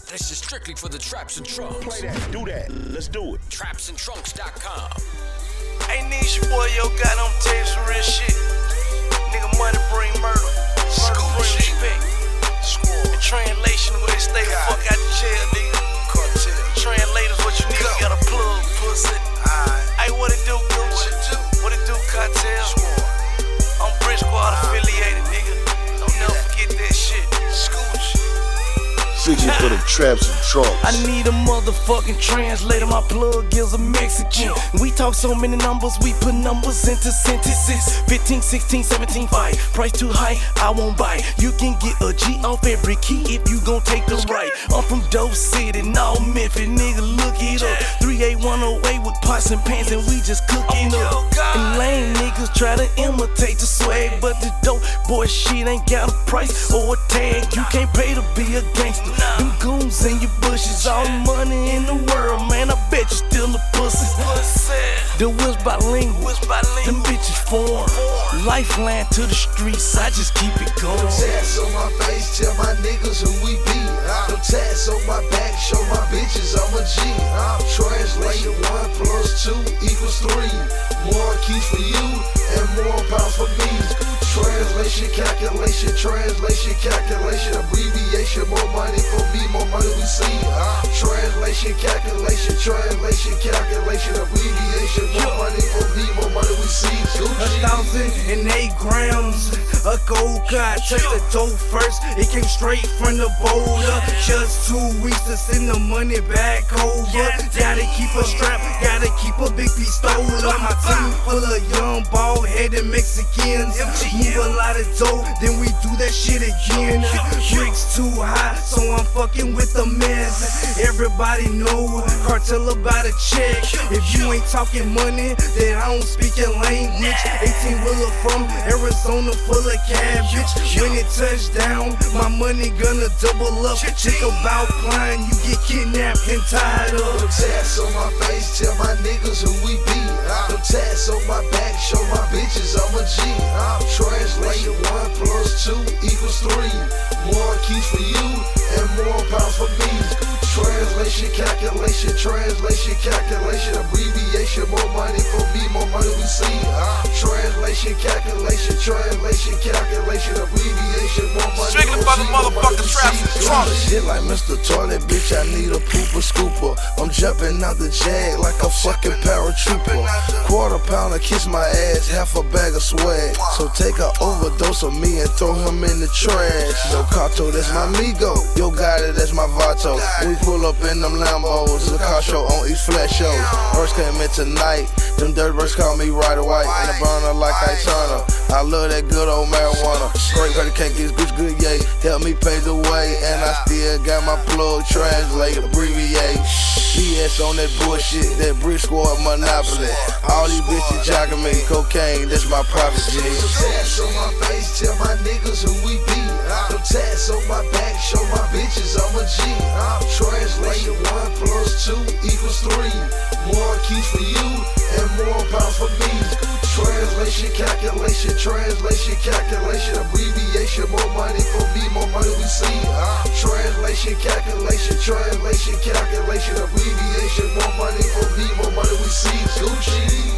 This is strictly for the Traps and Trunks. Play that, do that, let's do it. TrapsandTrunks.com. Hey, Niche, boy, yo, got on tapes for real shit. Nigga, money bring murder. Murder bring respect. In translation, where they stay the fuck out the jail, nigga. Cartel. Translators, what you need, you gotta plug, pussy. Hey, what it do, Gooch? What it do, Cartel? I'm Bridge Squad affiliated, nigga. Don't never forget that shit. Scooch. Strictly for the Traps and Trunks. I need a motherfucking translator, my plug is a Mexican. We talk so many numbers, we put numbers into sentences. 15, 16, 17, 5. Price too high, I won't buy. You can get a G off every key if you gon' take the right. I'm from Dope City, no Memphis, nigga, look it up. 38108 with pots and pans and we just cooking up. And lame niggas try to imitate the swag, but the dope boy shit ain't got a price or a tag. You can't pay to be a gangster. Them goons in your bushes, all the money in the world, man, I bet you still a pussy. The whiz bilingual, them bitches foreign. Lifeline to the streets, I just keep it going. Them tats on my face, tell my niggas who we be. Them tats on my back, show my bitches I'm a G. Translate 1 plus 2 equals 3. More keys for you and more pounds for me. Translation, calculation, abbreviation. More money for me, more money we see. Translation, calculation, abbreviation. More money for me, more money we see. 1,008 grams of gold got touch the dope first. It came straight from the boulder. Just 2 weeks to send the money back over. Gotta keep a strap, gotta keep a big pistola. My team full of young bald-headed Mexicans. Move a lot of dope, then we do that shit again. Bricks too high, so I'm fucking with the mess. Everybody know cartel about a check. If you ain't talking money, then I don't speak your language. 18-wheeler from Arizona full of cabbage. When it touch down, my money gonna double up. Chick about flying, you get kidnapped and tied up. Them tats on my face, tell my niggas who we be. Them tats on my back, show my bitches I'm a G. Translate 1 plus 2 equals 3. More keys for you and more pounds for me. Translation, calculation, abbreviation. More money for me, more money we see. Translation, calculation, abbreviation. More money Strictly for the motherfucking Traps and Trunks. Shit like Mr. Toilet, bitch, I need a pooper scooper. I'm jumping out the jag like a fucking paratrooper. Quarter pounder, kiss my ass, half a bag of swag. So take an overdose of me and throw him in the trash. Yo, Cato, that's my Migo. Yo, Gotti, that's my Vato. We pull up in them Lambos, the car show on East Flat Show. Verse came in tonight, them dirt verse call me right away. And a burner like I turn up. I love that good old marijuana. Straight credit can't get good, yay. Help me pay the way, and I still got my plug. Translate, abbreviate. BS on that bullshit, that Bridge Squad monopoly. All these bitches jocking me, cocaine, that's my profit, G. Them tats on my face, tell my niggas who we be. Them tats on my back, show my bitches I'm a G. Translate 1 plus 2 equals 3. More keys for you and more pounds for me. Translation, calculation, abbreviation. More money for me, more money we see. Translation, calculation, abbreviation. More money for me, more money we see. Gucci.